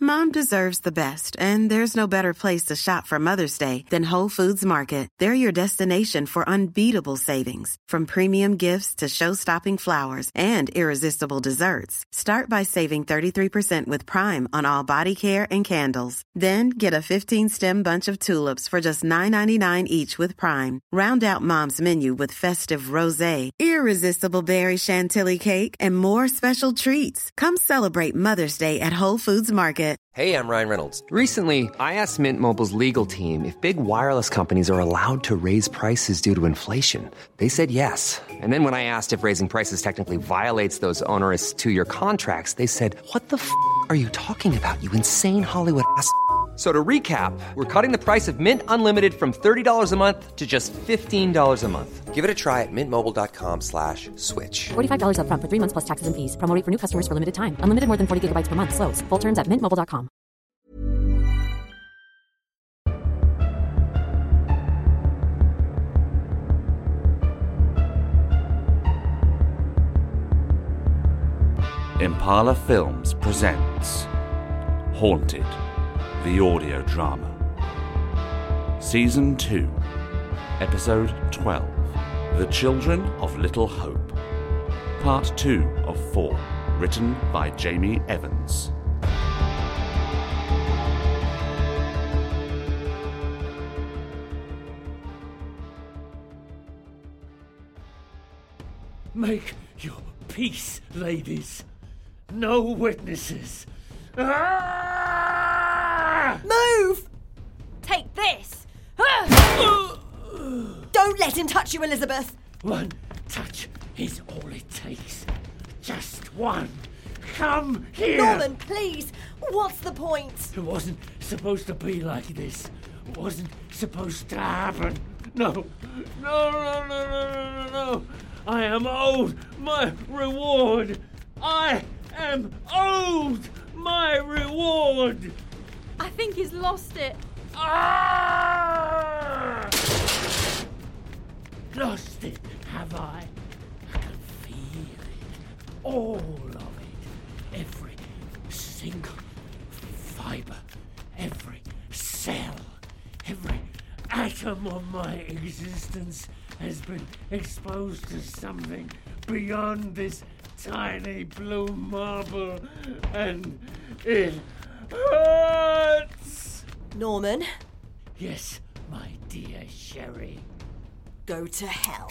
Mom deserves the best, and there's no better place to shop for Mother's Day than Whole Foods Market. They're your destination for unbeatable savings, from premium gifts to show-stopping flowers and irresistible desserts. Start by saving 33% with Prime on all body care and candles. Then get a 15-stem bunch of tulips for just $9.99 each with Prime. Round out Mom's menu with festive rosé, irresistible berry chantilly cake, and more special treats. Come celebrate Mother's Day at Whole Foods Market. Hey, I'm Ryan Reynolds. Recently, I asked Mint Mobile's legal team if big wireless companies are allowed to raise prices due to inflation. They said yes. And then when I asked if raising prices technically violates those onerous two-year contracts, they said, "What the f*** are you talking about, you insane Hollywood ass?" So to recap, we're cutting the price of Mint Unlimited from $30 a month to just $15 a month. Give it a try at mintmobile.com/switch. $45 up front for 3 months plus taxes and fees. Promo rate for new customers for limited time. Unlimited more than 40 gigabytes per month. Slows full terms at mintmobile.com. Impala Films presents Haunted, the audio drama. Season 2, Episode 12, The Children of Little Hope. Part 2 of 4, written by Jamie Evans. Make your peace, ladies. No witnesses. Ah! Move! Take this! Don't let him touch you, Elizabeth! One touch is all it takes. Just one. Come here! Norman, please! What's the point? It wasn't supposed to be like this. It wasn't supposed to happen. No. No. I am owed my reward. I am owed my reward. I think he's lost it. Ah! Lost it, have I? I can feel it. All of it. Every single fiber. Every cell. Every atom of my existence has been exposed to something beyond this tiny blue marble, and it hurts. Norman? Yes, my dear Sherry. Go to hell.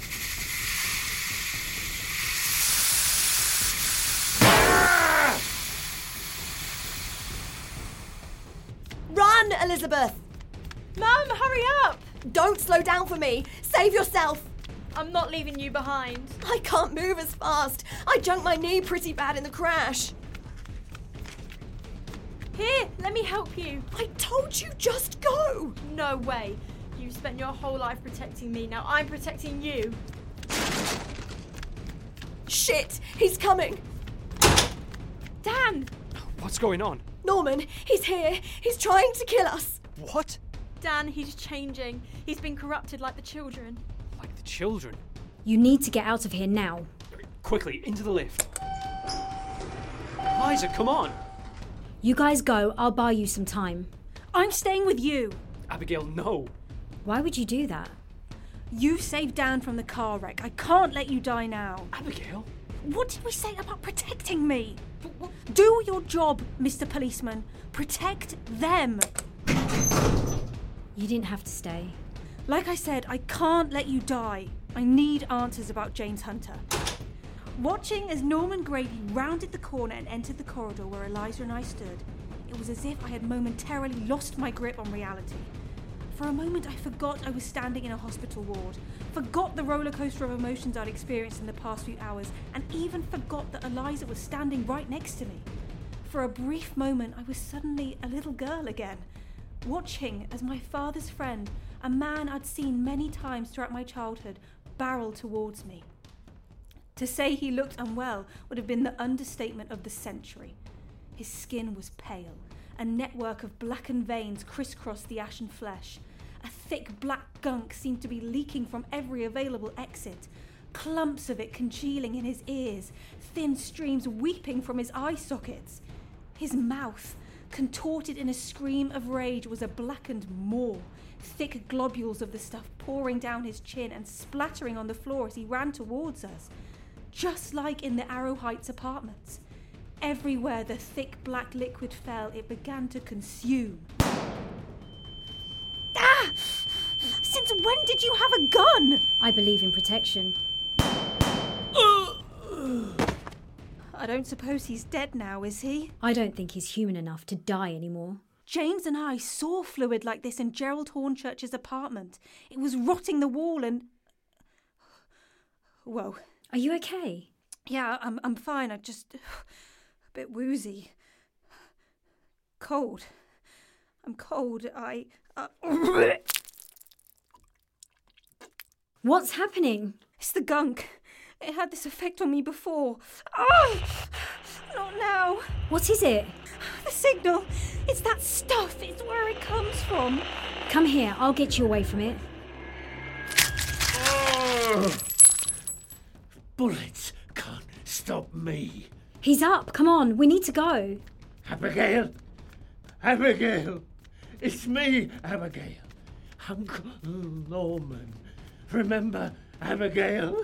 Run, Elizabeth! Mum, hurry up! Don't slow down for me. Save yourself. I'm not leaving you behind. I can't move as fast. I junked my knee pretty bad in the crash. Here, let me help you. I told you just go. No way. You spent your whole life protecting me. Now I'm protecting you. Shit, he's coming. Dan! What's going on? Norman, he's here. He's trying to kill us. What? Dan, he's changing. He's been corrupted like the children. Like the children? You need to get out of here now. Quickly, into the lift. Liza, come on! You guys go, I'll buy you some time. I'm staying with you. Abigail, no. Why would you do that? You saved Dan from the car wreck. I can't let you die now. Abigail? What did we say about protecting me? Do your job, Mr. Policeman. Protect them. You didn't have to stay. Like I said, I can't let you die. I need answers about James Hunter. Watching as Norman Grady rounded the corner and entered the corridor where Eliza and I stood, it was as if I had momentarily lost my grip on reality. For a moment, I forgot I was standing in a hospital ward, forgot the roller coaster of emotions I'd experienced in the past few hours, and even forgot that Eliza was standing right next to me. For a brief moment, I was suddenly a little girl again, watching as my father's friend, a man I'd seen many times throughout my childhood, barreled towards me. To say he looked unwell would have been the understatement of the century. His skin was pale. A network of blackened veins crisscrossed the ashen flesh. A thick black gunk seemed to be leaking from every available exit. Clumps of it congealing in his ears, thin streams weeping from his eye sockets. His mouth, Contorted in a scream of rage was a blackened maw, thick globules of the stuff pouring down his chin and splattering on the floor as he ran towards us, just like in the Arrow Heights apartments. Everywhere the thick black liquid fell, it began to consume. Ah! Since when did you have a gun? I believe in protection. I don't suppose he's dead now, is he? I don't think he's human enough to die anymore. James and I saw fluid like this in Gerald Hornchurch's apartment. It was rotting the wall and... Whoa. Are you okay? Yeah, I'm fine. I'm just a bit woozy. Cold. I'm cold. What's happening? It's the gunk. It had this effect on me before. Oh, not now. What is it? The signal. It's that stuff. It's where it comes from. Come here. I'll get you away from it. Oh. Bullets can't stop me. He's up. Come on. We need to go. Abigail. Abigail. It's me, Abigail. Uncle Norman. Remember, Abigail?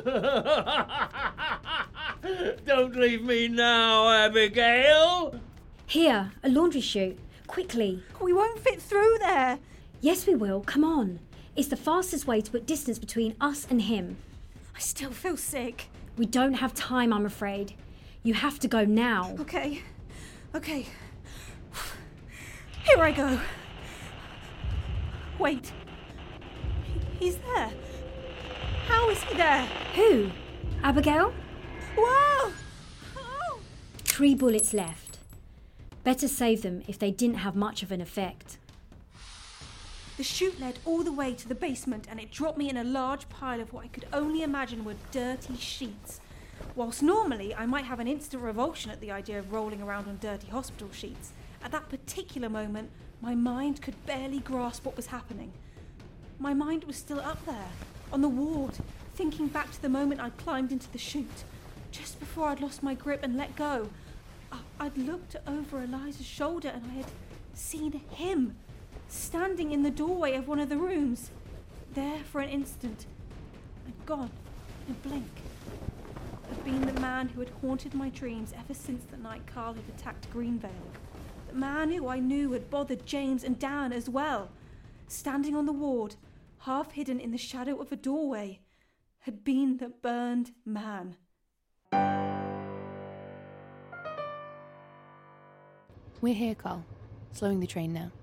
Don't leave me now, Abigail! Here, a laundry chute. Quickly. We won't fit through there. Yes, we will. Come on. It's the fastest way to put distance between us and him. I still feel sick. We don't have time, I'm afraid. You have to go now. Okay. Here I go. Wait. He's there. How is he there? Who? Abigail? Whoa! Oh. 3 bullets left. Better save them if they didn't have much of an effect. The chute led all the way to the basement and it dropped me in a large pile of what I could only imagine were dirty sheets. Whilst normally I might have an instant revulsion at the idea of rolling around on dirty hospital sheets, at that particular moment my mind could barely grasp what was happening. My mind was still up there, on the ward, thinking back to the moment I'd climbed into the chute, just before I'd lost my grip and let go. I'd looked over Eliza's shoulder and I had seen him, standing in the doorway of one of the rooms, there for an instant, and gone in a blink. Had been the man who had haunted my dreams ever since the night Carl had attacked Greenvale. The man who I knew had bothered James and Dan as well. Standing on the ward, half hidden in the shadow of a doorway, had been the burned man. We're here, Carl. Slowing the train now.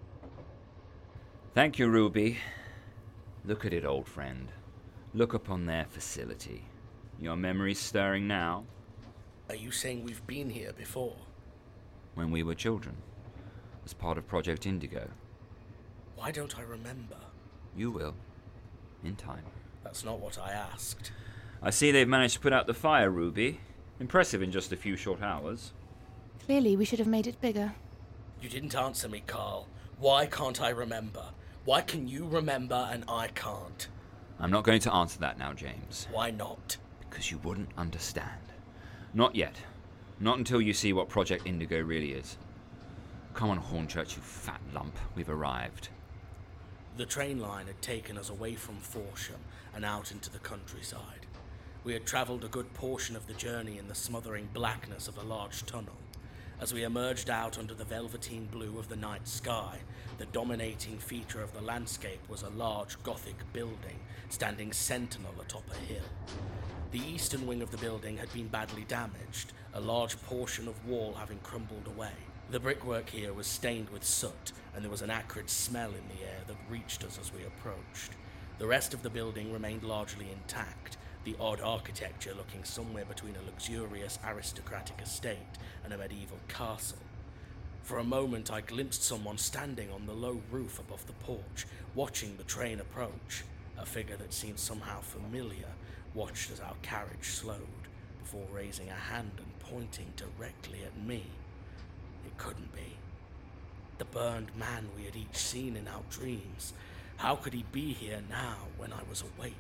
Thank you, Ruby. Look at it, old friend. Look upon their facility. Your memory's stirring now? Are you saying we've been here before? When we were children, as part of Project Indigo. Why don't I remember? You will. In time. That's not what I asked. I see they've managed to put out the fire, Ruby. Impressive in just a few short hours. Clearly, we should have made it bigger. You didn't answer me, Carl. Why can't I remember? Why can you remember and I can't? I'm not going to answer that now, James. Why not? Because you wouldn't understand. Not yet. Not until you see what Project Indigo really is. Come on, Hornchurch, you fat lump. We've arrived. The train line had taken us away from Forsham and out into the countryside. We had travelled a good portion of the journey in the smothering blackness of a large tunnel. As we emerged out under the velveteen blue of the night sky, the dominating feature of the landscape was a large Gothic building standing sentinel atop a hill. The eastern wing of the building had been badly damaged, a large portion of wall having crumbled away. The brickwork here was stained with soot, and there was an acrid smell in the air that reached us as we approached. The rest of the building remained largely intact, the odd architecture looking somewhere between a luxurious aristocratic estate and a medieval castle. For a moment I glimpsed someone standing on the low roof above the porch, watching the train approach. A figure that seemed somehow familiar watched as our carriage slowed, before raising a hand and pointing directly at me. It couldn't be. The burned man we had each seen in our dreams. How could he be here now when I was awake?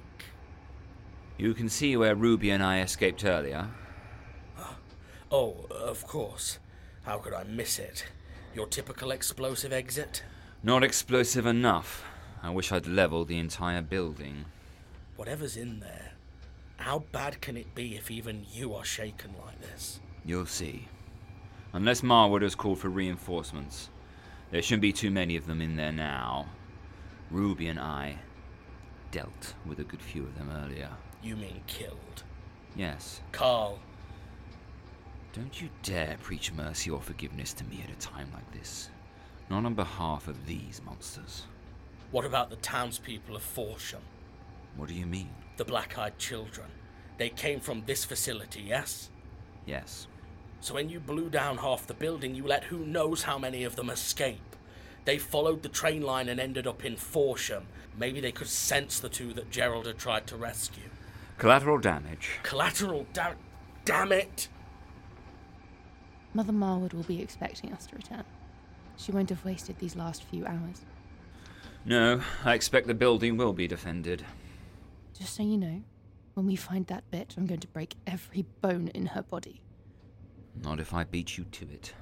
You can see where Ruby and I escaped earlier. Oh, of course. How could I miss it? Your typical explosive exit? Not explosive enough. I wish I'd leveled the entire building. Whatever's in there, how bad can it be if even you are shaken like this? You'll see. Unless Marwood has called for reinforcements. There shouldn't be too many of them in there now. Ruby and I dealt with a good few of them earlier. You mean killed? Yes. Carl. Don't you dare preach mercy or forgiveness to me at a time like this. Not on behalf of these monsters. What about the townspeople of Forsham? What do you mean? The black-eyed children. They came from this facility, yes? Yes. So when you blew down half the building, you let who knows how many of them escape. They followed the train line and ended up in Forsham. Maybe they could sense the two that Gerald had tried to rescue. Collateral damage. Damn it! Mother Marwood will be expecting us to return. She won't have wasted these last few hours. No, I expect the building will be defended. Just so you know, when we find that bitch, I'm going to break every bone in her body. Not if I beat you to it.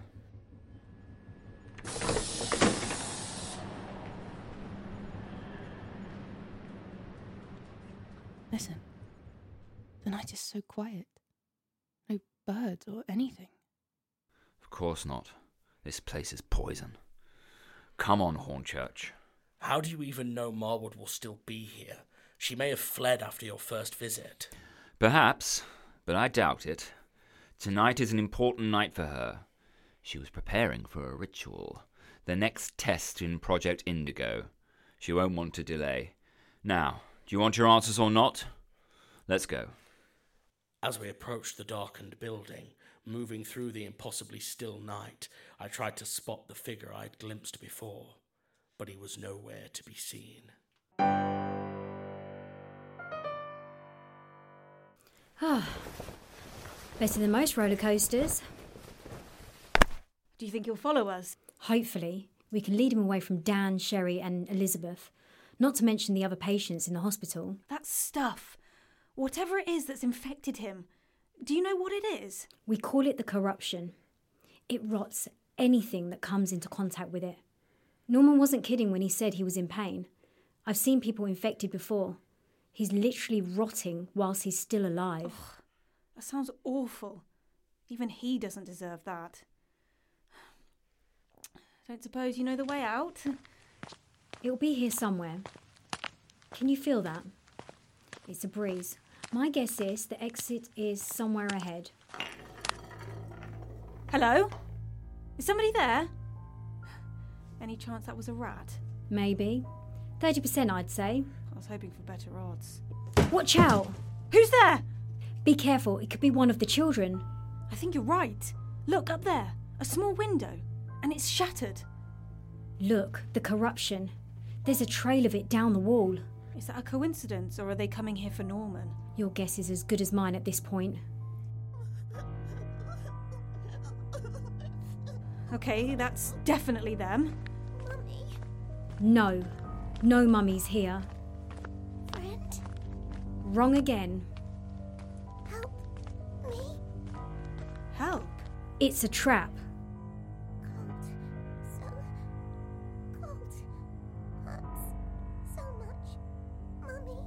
Listen, the night is so quiet. No birds or anything. Of course not. This place is poison. Come on, Hornchurch. How do you even know Marwood will still be here? She may have fled after your first visit. Perhaps, but I doubt it. Tonight is an important night for her. She was preparing for a ritual. The next test in Project Indigo. She won't want to delay. Now, do you want your answers or not? Let's go. As we approached the darkened building, moving through the impossibly still night, I tried to spot the figure I'd glimpsed before, but he was nowhere to be seen. Better than most roller coasters. Do you think he'll follow us? Hopefully. We can lead him away from Dan, Sherry and Elizabeth. Not to mention the other patients in the hospital. That stuff. Whatever it is that's infected him. Do you know what it is? We call it the corruption. It rots anything that comes into contact with it. Norman wasn't kidding when he said he was in pain. I've seen people infected before. He's literally rotting whilst he's still alive. Ugh, that sounds awful. Even he doesn't deserve that. Don't suppose you know the way out? It'll be here somewhere. Can you feel that? It's a breeze. My guess is the exit is somewhere ahead. Hello? Is somebody there? Any chance that was a rat? Maybe. 30% I'd say. I was hoping for better odds. Watch out! Who's there? Be careful, it could be one of the children. I think you're right. Look, up there. A small window. And it's shattered. Look, the corruption. There's a trail of it down the wall. Is that a coincidence, or are they coming here for Norman? Your guess is as good as mine at this point. Okay, that's definitely them. Mummy? No. No mummies here. Friend? Wrong again. Help me? Help? It's a trap. Cold. So cold. Hurts so much. Mummy.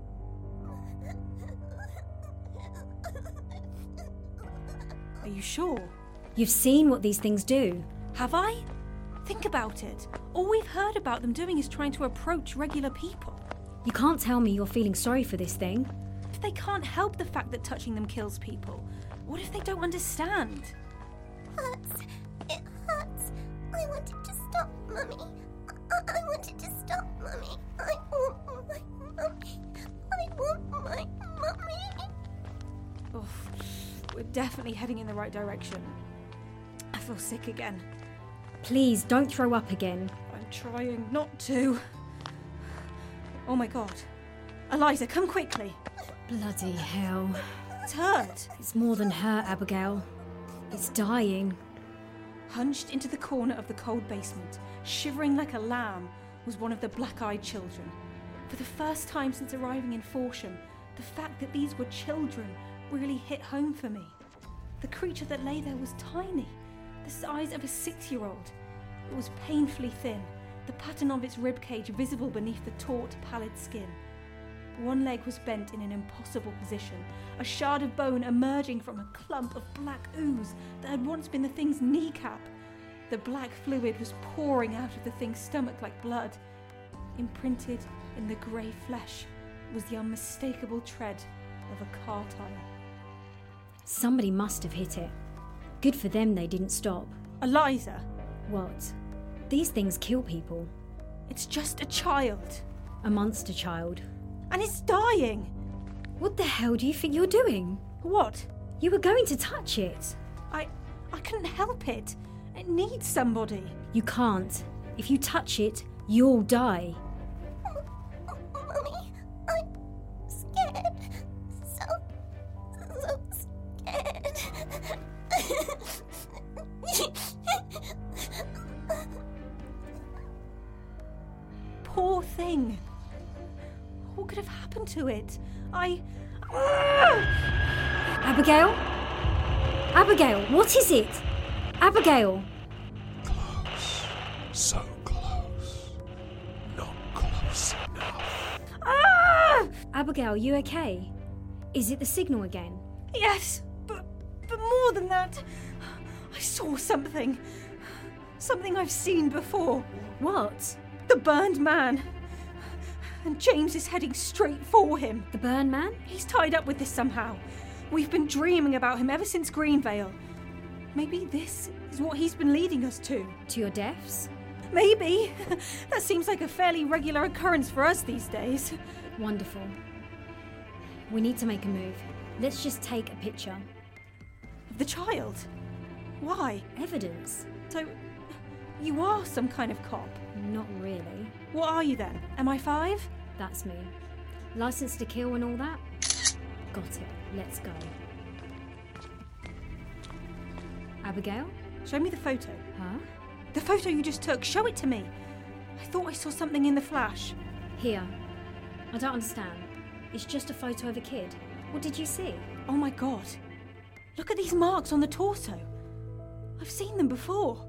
Are you sure? You've seen what these things do. Have I? Think about it. All we've heard about them doing is trying to approach regular people. You can't tell me you're feeling sorry for this thing. If they can't help the fact that touching them kills people, what if they don't understand? Hurts. It hurts. I wanted to stop, Mummy. I wanted to stop, Mummy. I want my Mummy. I want my Mummy. Oof. We're definitely heading in the right direction. I feel sick again. Please, don't throw up again. I'm trying not to. Oh my god. Eliza, come quickly. Bloody hell. It's hurt. It's more than her, Abigail. It's dying. Hunched into the corner of the cold basement, shivering like a lamb, was one of the black-eyed children. For the first time since arriving in Forsham, the fact that these were children really hit home for me. The creature that lay there was tiny, the size of a 6-year-old, It was painfully thin, the pattern of its ribcage visible beneath the taut, pallid skin. One leg was bent in an impossible position, a shard of bone emerging from a clump of black ooze that had once been the thing's kneecap. The black fluid was pouring out of the thing's stomach like blood. Imprinted in the grey flesh was the unmistakable tread of a car tire. Somebody must have hit it. Good for them they didn't stop. Eliza! What? These things kill people. It's just a child. A monster child. And it's dying! What the hell do you think you're doing? What? You were going to touch it. I couldn't help it. It needs somebody. You can't. If you touch it, you'll die. Mummy, I'm scared. So scared. Poor thing. What could have happened to it? Abigail? Abigail, what is it? Abigail! Close. So close. Not close enough. Abigail, you okay? Is it the signal again? Yes, but more than that, I saw something. Something I've seen before. What? The burned man. And James is heading straight for him. The burned man? He's tied up with this somehow. We've been dreaming about him ever since Greenvale. Maybe this is what he's been leading us to. To your deaths? Maybe. That seems like a fairly regular occurrence for us these days. Wonderful. We need to make a move. Let's just take a picture. Of the child? Why? Evidence. So, you are some kind of cop? Not really. What are you then? MI5? That's me. License to kill and all that? Got it. Let's go. Abigail? Show me the photo. Huh? The photo you just took. Show it to me. I thought I saw something in the flash. Here. I don't understand. It's just a photo of a kid. What did you see? Oh my god. Look at these marks on the torso. I've seen them before.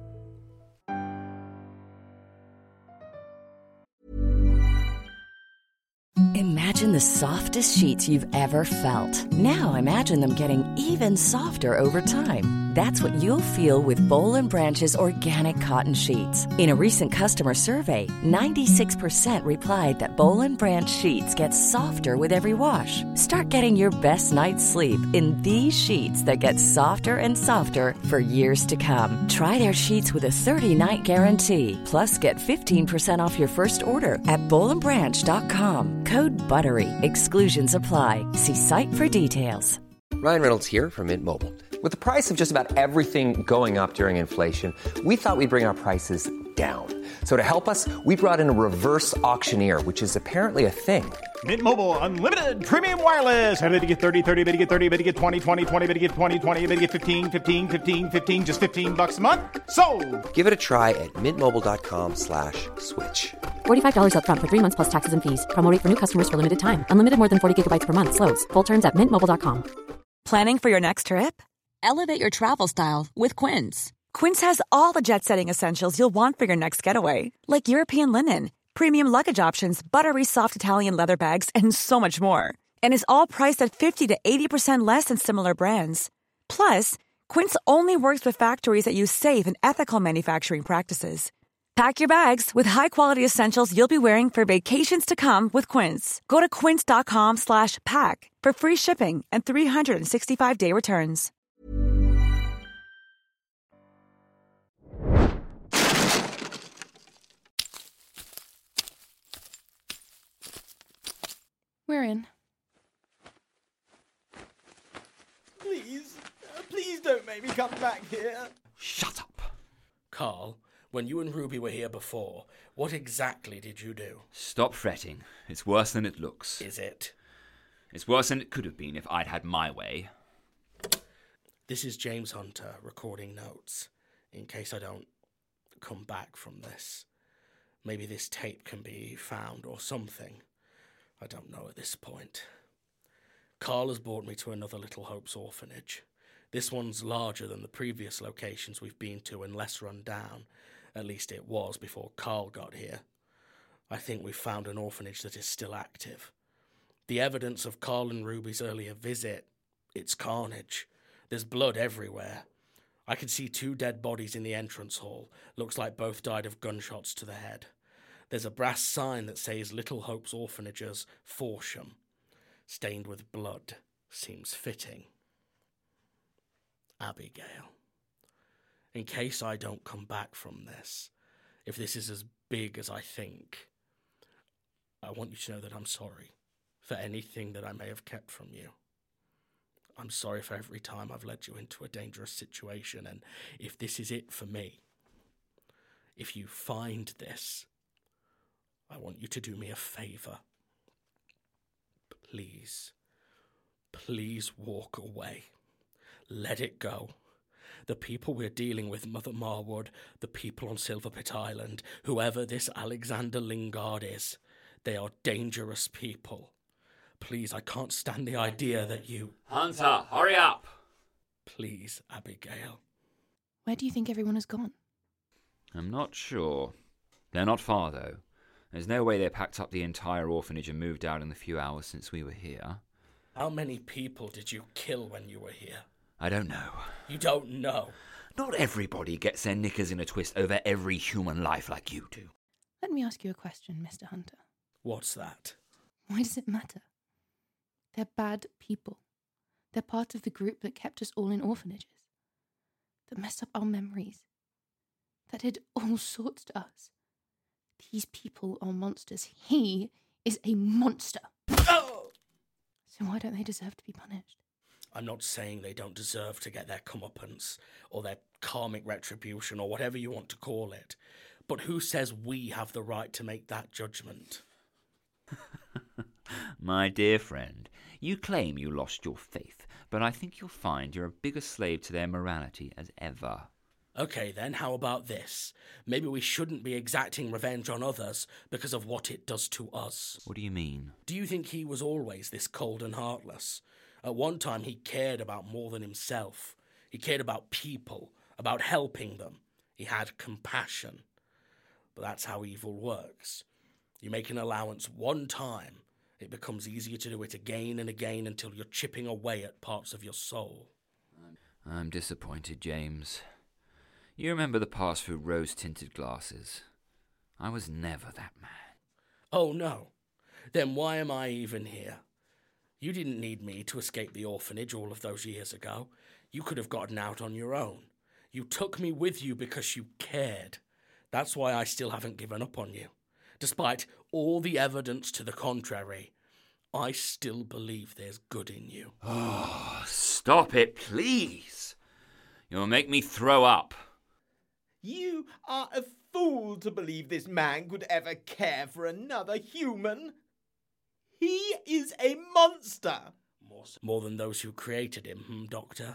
Imagine the softest sheets you've ever felt. Now imagine them getting even softer over time. That's what you'll feel with Boll & Branch's organic cotton sheets. In a recent customer survey, 96% replied that Boll & Branch sheets get softer with every wash. Start getting your best night's sleep in these sheets that get softer and softer for years to come. Try their sheets with a 30-night guarantee. Plus, get 15% off your first order at bollandbranch.com. Code BUTTERY. Exclusions apply. See site for details. Ryan Reynolds here from Mint Mobile. With the price of just about everything going up during inflation, we thought we'd bring our prices down. So to help us, we brought in a reverse auctioneer, which is apparently a thing. Mint Mobile Unlimited Premium Wireless. How to get 30, 30, bit to get 30, bit to get 20, 20, 20, bit to get 20, 20, bit to get 15, 15, 15, 15, just $15 a month? Sold! Give it a try at mintmobile.com/switch. $45 up front for 3 months plus taxes and fees. Promo rate for new customers for limited time. Unlimited more than 40 gigabytes per month. Slows full terms at mintmobile.com. Planning for your next trip? Elevate your travel style with Quince. Quince has all the jet-setting essentials you'll want for your next getaway, like European linen, premium luggage options, buttery soft Italian leather bags, and so much more. And is all priced at 50 to 80% less than similar brands. Plus, Quince only works with factories that use safe and ethical manufacturing practices. Pack your bags with high-quality essentials you'll be wearing for vacations to come with Quince. Go to quince.com/pack for free shipping and 365-day returns. We're in. Please don't make me come back here. Shut up. Carl, when you and Ruby were here before, what exactly did you do? Stop fretting. It's worse than it looks. Is it? It's worse than it could have been if I'd had my way. This is James Hunter recording notes, in case I don't come back from this. Maybe this tape can be found or something. I don't know at this point. Carl has brought me to another Little Hope's orphanage. This one's larger than the previous locations we've been to and less run down. At least it was before Carl got here. I think we've found an orphanage that is still active. The evidence of Carl and Ruby's earlier visit, it's carnage. There's blood everywhere. I can see 2 dead bodies in the entrance hall. Looks like both died of gunshots to the head. There's a brass sign that says Little Hope's Orphanages, Forsham. Stained with blood. Seems fitting. Abigail. In case I don't come back from this, if this is as big as I think, I want you to know that I'm sorry for anything that I may have kept from you. I'm sorry for every time I've led you into a dangerous situation, and if this is it for me, if you find this, I want you to do me a favour. Please, please walk away. Let it go. The people we're dealing with, Mother Marwood, the people on Silverpit Island, whoever this Alexander Lingard is, they are dangerous people. Please, I can't stand the idea that you... Hunter, hurry up! Please, Abigail. Where do you think everyone has gone? I'm not sure. They're not far, though. There's no way they packed up the entire orphanage and moved out in the few hours since we were here. How many people did you kill when you were here? I don't know. You don't know? Not everybody gets their knickers in a twist over every human life like you do. Let me ask you a question, Mr. Hunter. What's that? Why does it matter? They're bad people. They're part of the group that kept us all in orphanages. That messed up our memories. That did all sorts to us. These people are monsters. He is a monster. Oh! So why don't they deserve to be punished? I'm not saying they don't deserve to get their comeuppance, or their karmic retribution, or whatever you want to call it. But who says we have the right to make that judgment? My dear friend, you claim you lost your faith, but I think you'll find you're a bigger slave to their morality as ever. Okay then, how about this? Maybe we shouldn't be exacting revenge on others because of what it does to us. What do you mean? Do you think he was always this cold and heartless? At one time he cared about more than himself. He cared about people, about helping them. He had compassion. But that's how evil works. You make an allowance one time, it becomes easier to do it again and again until you're chipping away at parts of your soul. I'm disappointed, James. You remember the pass through rose-tinted glasses. I was never that man. Oh, no. Then why am I even here? You didn't need me to escape the orphanage all of those years ago. You could have gotten out on your own. You took me with you because you cared. That's why I still haven't given up on you. Despite all the evidence to the contrary, I still believe there's good in you. Oh, stop it, please. You'll make me throw up. You are a fool to believe this man could ever care for another human. He is a monster. More than those who created him, Doctor?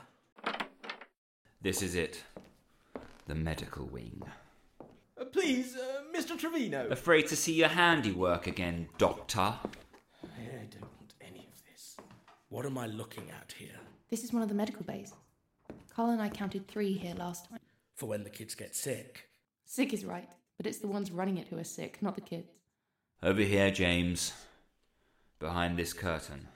This is it. The medical wing. Please, Mr. Trevino. Afraid to see your handiwork again, Doctor? I don't want any of this. What am I looking at here? This is one of the medical bays. Carl and I counted 3 here last time. For when the kids get sick? Sick is right, but it's the ones running it who are sick, not the kids. Over here, James. Behind this curtain.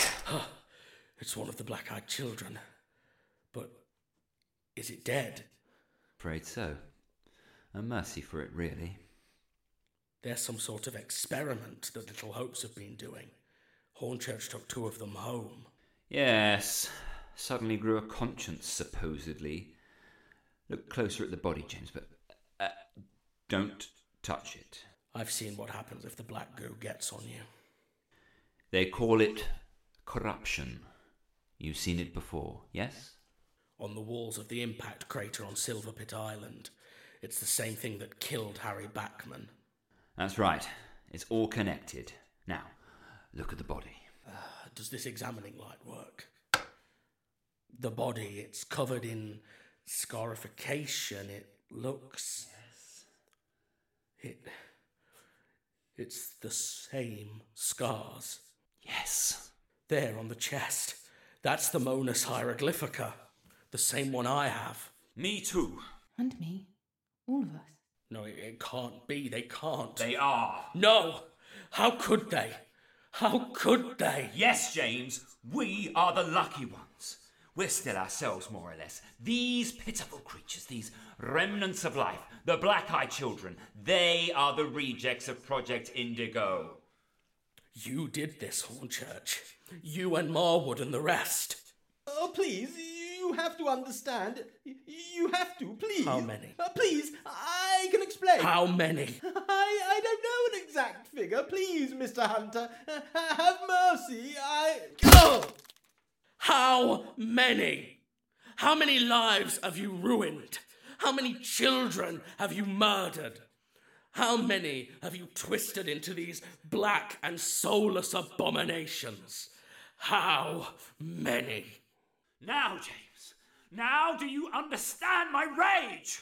It's one of the black-eyed children. But is it dead? Afraid so. A mercy for it, really. There's some sort of experiment that Little Hopes have been doing. Hornchurch took 2 of them home. Yes. Suddenly grew a conscience, supposedly. Look closer at the body, James, but don't touch it. I've seen what happens if the black goo gets on you. They call it corruption. You've seen it before, yes? On the walls of the impact crater on Silverpit Island. It's the same thing that killed Harry Backman. That's right. It's all connected. Now, look at the body. Does this examining light work? The body, it's covered in scarification. It looks... Yes. It's the same scars. Yes. There on the chest. That's the Monas Hieroglyphica. The same one I have. Me too. And me. All of us. No, it can't be. They can't. They are. No! How could they? How could they? Yes, James, we are the lucky ones. We're still ourselves, more or less. These pitiful creatures, these remnants of life, the black-eyed children, they are the rejects of Project Indigo. You did this, Hornchurch. You and Marwood and the rest. Oh, please, you have to understand. You have to, please. How many? Please, I can explain. How many? I don't know an exact figure. Please, Mr. Hunter, have mercy. Oh! How many? How many lives have you ruined? How many children have you murdered? How many have you twisted into these black and soulless abominations? How many? Now, James, now do you understand my rage?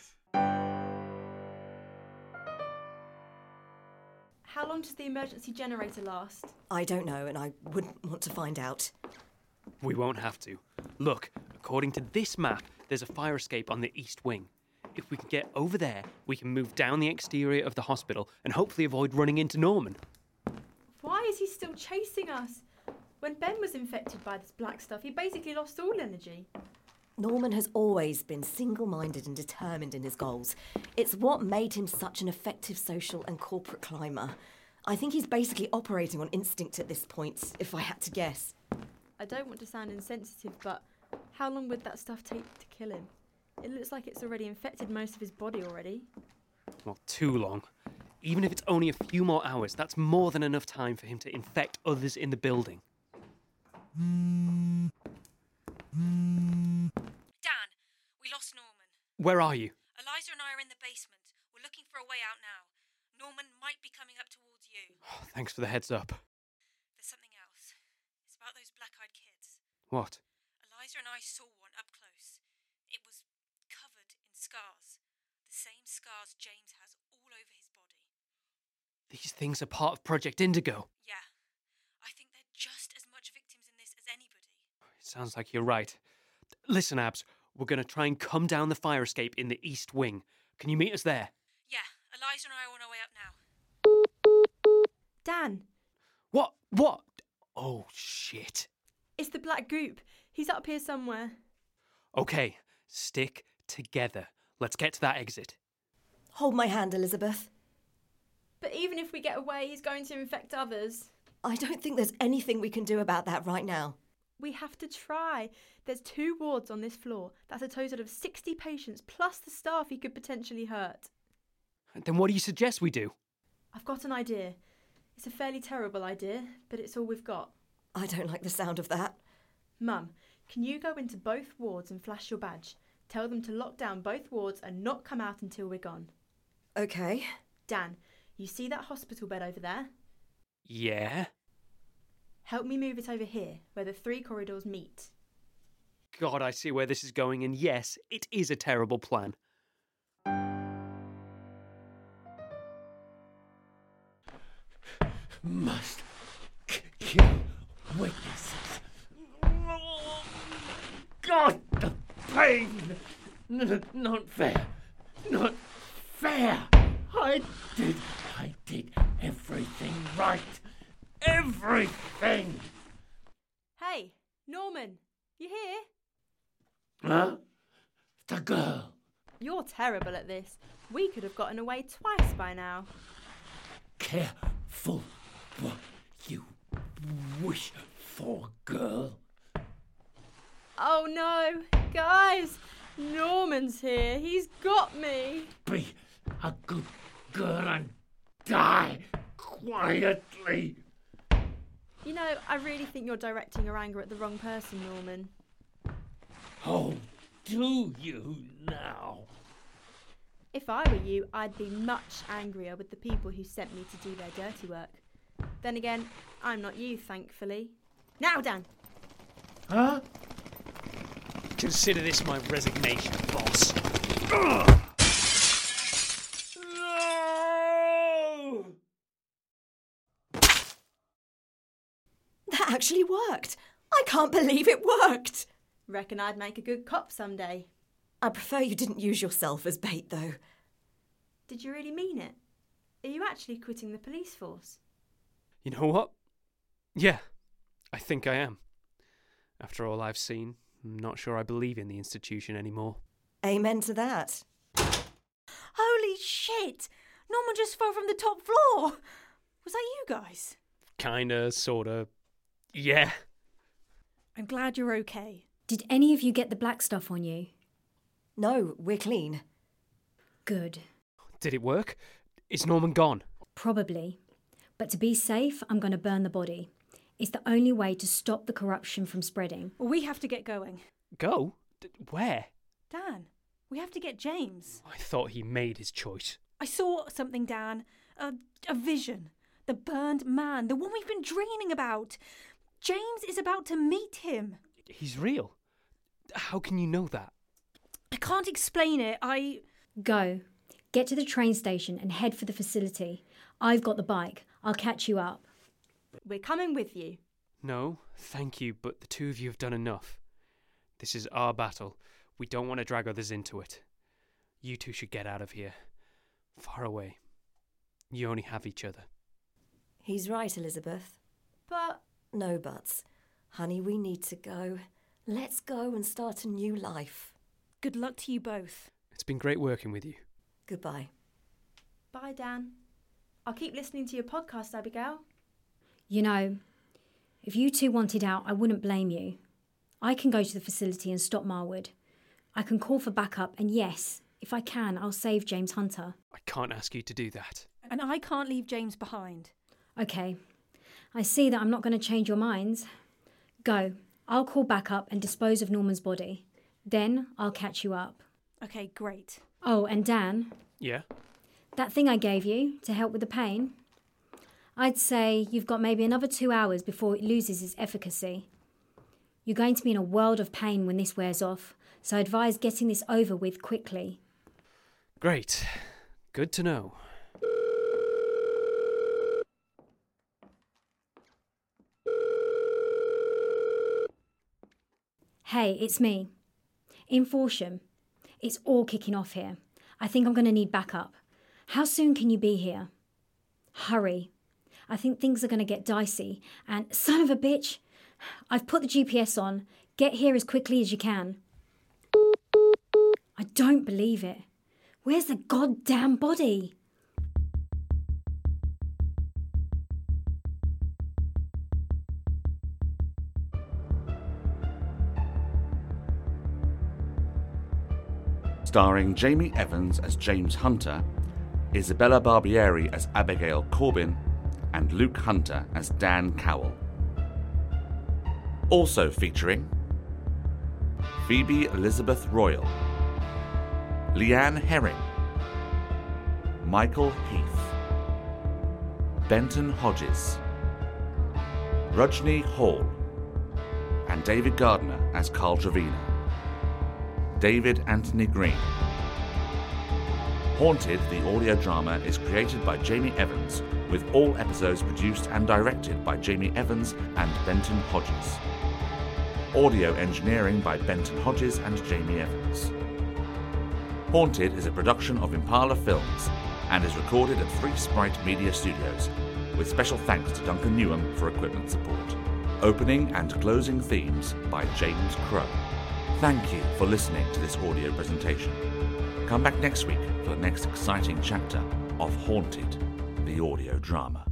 How long does the emergency generator last? I don't know, and I wouldn't want to find out. We won't have to. Look, according to this map, there's a fire escape on the east wing. If we can get over there, we can move down the exterior of the hospital and hopefully avoid running into Norman. Why is he still chasing us? When Ben was infected by this black stuff, he basically lost all energy. Norman has always been single-minded and determined in his goals. It's what made him such an effective social and corporate climber. I think he's basically operating on instinct at this point, if I had to guess. I don't want to sound insensitive, but how long would that stuff take to kill him? It looks like it's already infected most of his body already. Well, too long. Even if it's only a few more hours, that's more than enough time for him to infect others in the building. Dan, we lost Norman. Where are you? Eliza and I are in the basement. We're looking for a way out now. Norman might be coming up towards you. Thanks for the heads up. There's something else. It's about those black-eyed kids. What? Eliza and I saw one up close. It was covered in scars. The same scars James has all over his body. These things are part of Project Indigo. Yeah. I think they're just as much victims in this as anybody. It sounds like you're right. Listen, Abs, we're going to try and come down the fire escape in the east wing. Can you meet us there? Yeah, Eliza and I are on our way up now. Dan! What? Oh, shit. It's the black goop. He's up here somewhere. Okay, stick together. Let's get to that exit. Hold my hand, Elizabeth. But even if we get away, he's going to infect others. I don't think there's anything we can do about that right now. We have to try. There's 2 wards on this floor. That's a total of 60 patients, plus the staff he could potentially hurt. Then what do you suggest we do? I've got an idea. It's a fairly terrible idea, but it's all we've got. I don't like the sound of that. Mum, can you go into both wards and flash your badge? Tell them to lock down both wards and not come out until we're gone. Okay. Dan, you see that hospital bed over there? Yeah? Help me move it over here, where the 3 corridors meet. God, I see where this is going, and yes, it is a terrible plan. Must kill witnesses. God, the pain! Not fair. Not fair. I did everything right. Everything. Hey, Norman, you here? Huh? The girl. You're terrible at this. We could have gotten away twice by now. Careful what you wish for, girl. Oh no, guys, Norman's here. He's got me. Be a good girl and die quietly. You know, I really think you're directing your anger at the wrong person, Norman. Oh, do you now? If I were you, I'd be much angrier with the people who sent me to do their dirty work. Then again, I'm not you, thankfully. Now, Dan! Huh? Consider this my resignation, boss. No! That actually worked. I can't believe it worked. Reckon I'd make a good cop someday. I prefer you didn't use yourself as bait, though. Did you really mean it? Are you actually quitting the police force? You know what? Yeah, I think I am. After all I've seen, I'm not sure I believe in the institution anymore. Amen to that. Holy shit! Norman just fell from the top floor! Was that you guys? Kinda, sorta. Yeah. I'm glad you're okay. Did any of you get the black stuff on you? No, we're clean. Good. Did it work? Is Norman gone? Probably. But to be safe, I'm going to burn the body. It's the only way to stop the corruption from spreading. Well, we have to get going. Go? Where? Dan, we have to get James. I thought he made his choice. I saw something, Dan. A vision. The burned man. The one we've been dreaming about. James is about to meet him. He's real. How can you know that? I can't explain it. Go. Get to the train station and head for the facility. I've got the bike. I'll catch you up. We're coming with you. No, thank you, but the two of you have done enough. This is our battle. We don't want to drag others into it. You two should get out of here. Far away. You only have each other. He's right, Elizabeth. But... No buts. Honey, we need to go. Let's go and start a new life. Good luck to you both. It's been great working with you. Goodbye. Bye, Dan. I'll keep listening to your podcast, Abigail. You know, if you two wanted out, I wouldn't blame you. I can go to the facility and stop Marwood. I can call for backup, and yes, if I can, I'll save James Hunter. I can't ask you to do that. And I can't leave James behind. Okay. I see that I'm not going to change your minds. Go. I'll call backup and dispose of Norman's body. Then I'll catch you up. Okay, great. Oh, and Dan? Yeah? That thing I gave you to help with the pain? I'd say you've got maybe another 2 hours before it loses its efficacy. You're going to be in a world of pain when this wears off, so I advise getting this over with quickly. Great. Good to know. Hey, it's me. In Forsham. It's all kicking off here. I think I'm going to need backup. How soon can you be here? Hurry. I think things are going to get dicey. And son of a bitch, I've put the GPS on. Get here as quickly as you can. I don't believe it. Where's the goddamn body? Starring Jamie Evans as James Hunter, Isabella Barbieri as Abigail Corbin, and Luke Hunter as Dan Cowell. Also featuring Phoebe Elizabeth Royal, Leanne Herring, Michael Heath, Benton Hodges, Rujni Hall, and David Gardner as Carl Trevina. David Anthony Green. Haunted, the audio drama, is created by Jamie Evans, with all episodes produced and directed by Jamie Evans and Benton Hodges. Audio engineering by Benton Hodges and Jamie Evans. Haunted is a production of Impala Films and is recorded at Free Sprite Media Studios, with special thanks to Duncan Newham for equipment support. Opening and closing themes by James Crow. Thank you for listening to this audio presentation. Come back next week for the next exciting chapter of Haunted, the audio drama.